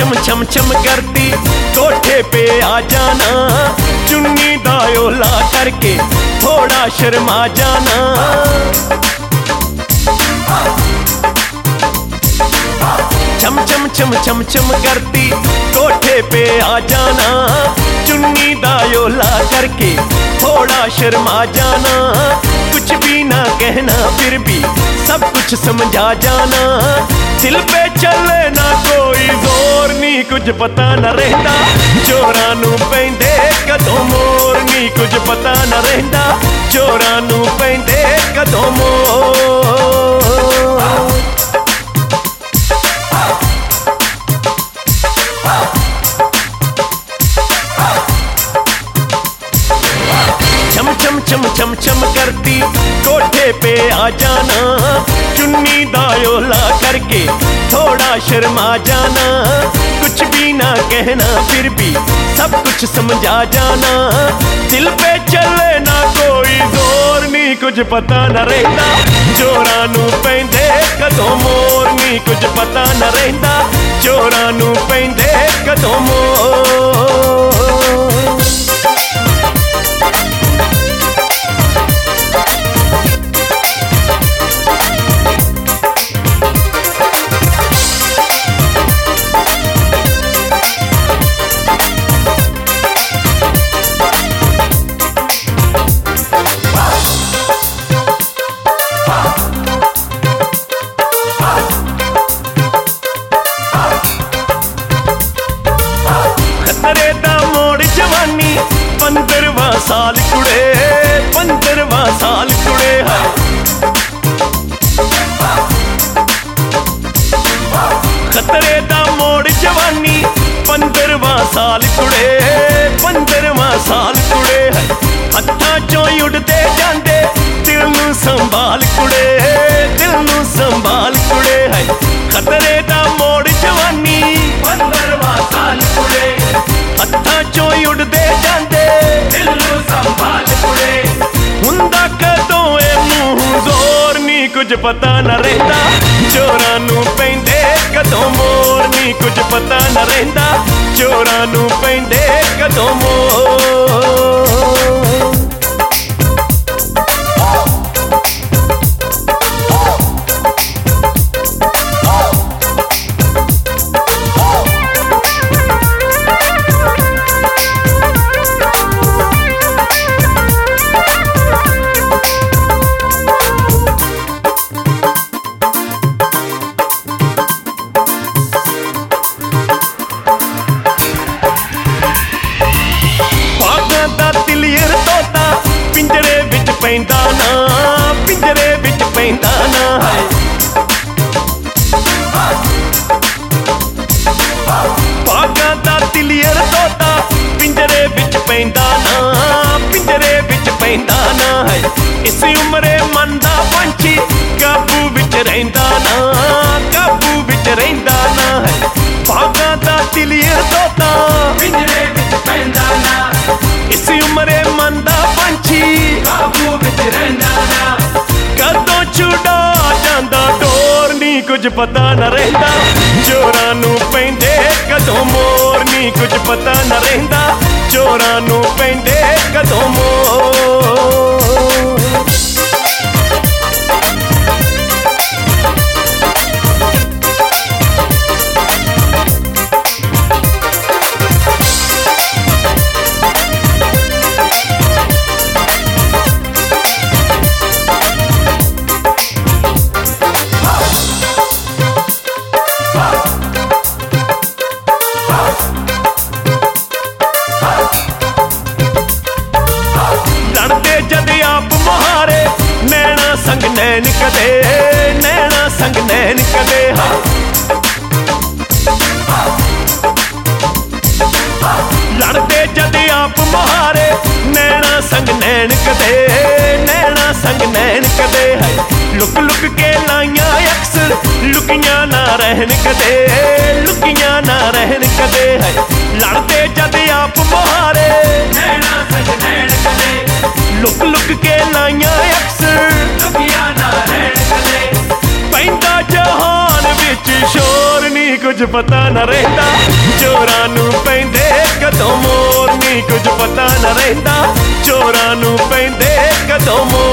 चम चम चम करती कोठे पे आ जाना, चुन्नी दा ओला करके थोड़ा शर्मा जाना। चम चम चम चम चम करती कोठे पे आ जाना, चुन्नी दा ओला करके थोड़ा शर्मा जाना। कुछ भी ना कहना फिर भी सब कुछ समझा जाना, दिल पे चले ना कोई जोर नी, कुछ पता न रहता चोरां नू पैंदे कदों मोर नी, कुछ पता न रहता चोरां नू पैंदे कदों मोर। चम चम चम चम चम करती कोठे पे आ जाना, चुन्नी दा ओला करके थोड़ा शर्मा जाना। कुछ भी ना कहना फिर भी सब कुछ समझा जाना, दिल पे चले ना कोई जोर नी, कुछ पता न रहता चोरां नू पैंदे कदों मोर नी, कुछ पता न रहता चोरां नू पैंदे कदों मोर। खतरे दा मोड़ जवानी 15वां साल कुड़े, 15वां साल कुड़े है। खतरे दा मोड़ जवानी 15वां साल कुड़े, 15वां साल कुड़े है। हत्थां चों उड़दे जांदे दिल नू संभाल कुड़े, दिल नू संभाल कुड़े है। खतरे दा मोड़ जवानी 15वां साल कुड़े, हत्थां चों उड़दे जांदे दिल नू संभाल कुड़े। हुंदा कदों ए मूंह जोर नी, कुछ पता न रहता चोरां नू पैंदे कदों मोर नी, कुछ पता न रहता चोरां नू पैंदे कदों मोर। पिंजरे विच पैंदा ना, पिंजरे विच पैंदा ना है। पागां दा तिलियर तोता पिंजरे विच पैंदा ना, पिंजरे विच पैंदा ना है। इस उम्रे मन दा पंछी काबू विच रहिंदा ना, काबू विच रहिंदा ना है। पागां दा तिलियर तोता पिंजरे विच पैंदा ना, इस उम्रे मन दा पंछी काबू विच रहिंदा ना। कदों छुड़ा जांदा डोर नी, कुछ पता न रहता चोरां नू पैंदे कदों मोर नी, कुछ पता न रहता चोरां नू पैंदे कदों मोर। लड़ते जद आप मुहारे नैना संग नैन कदे, नैना संग नैन कदे है। लड़ते जद आप मुहारे नैना संग नैन कदे, नैना संग नैन कदे है। लुक लुक के लाइयां अक्सर लुकियां ना रहन कदे, लुकियां ना रहन कदे है। लड़ते जद आप मुहारे नैना संग नैन कदे, लुक लुक के लाइयां अक्सर लुकियां ना रहन कदे। पैंदा जहान विच शोर नी, ਨੀ ਕੁਝ ਪਤਾ ਨਾ ਰਹਿੰਦਾ ਚੋਰਾਂ ਨੂੰ ਪੈਂਦੇ ਕਦੋਂ ਮੋਰ ਨੀ ਕੁਝ ਪਤਾ ਨਾ ਰਹਿੰਦਾ ਚੋਰਾਂ ਨੂੰ ਪੈਂਦੇ ਕਦੋਂ ਮੋਰ